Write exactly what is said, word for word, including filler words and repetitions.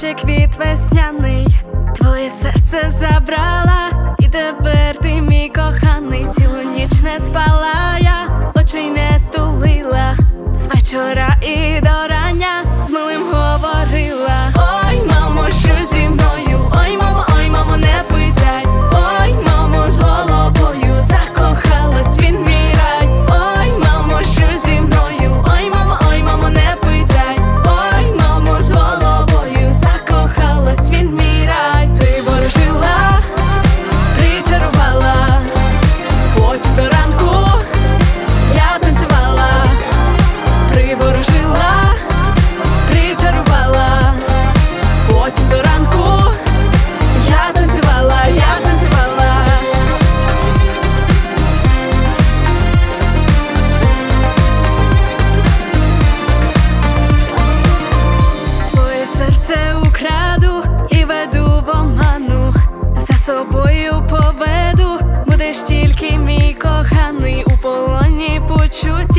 наче квіт весняний, твоє серце забрала, і тепер ти мій коханий. Цілу ніч не спала я, очей не стулила, з вечора і до рання з милим говорила. Ой, мамо, що зі мною? Ой, мамо, ой, мамо, не питай. Ой, мамо, з головою закохалась, він мій рай. Ой, мамо, що зі мною? Ой, мамо, ой, мамо, не питай. Ой, мамо, з головою закохалась, він мій рай. Приворожила, причарувала, потім до ранку я танцювала. Приворожила, причарувала, потім до ранку я танцювала, я танцювала. Твоє серце украду і веду в оману, за собою поведу, будеш тільки мій коханий, у полоні почуття.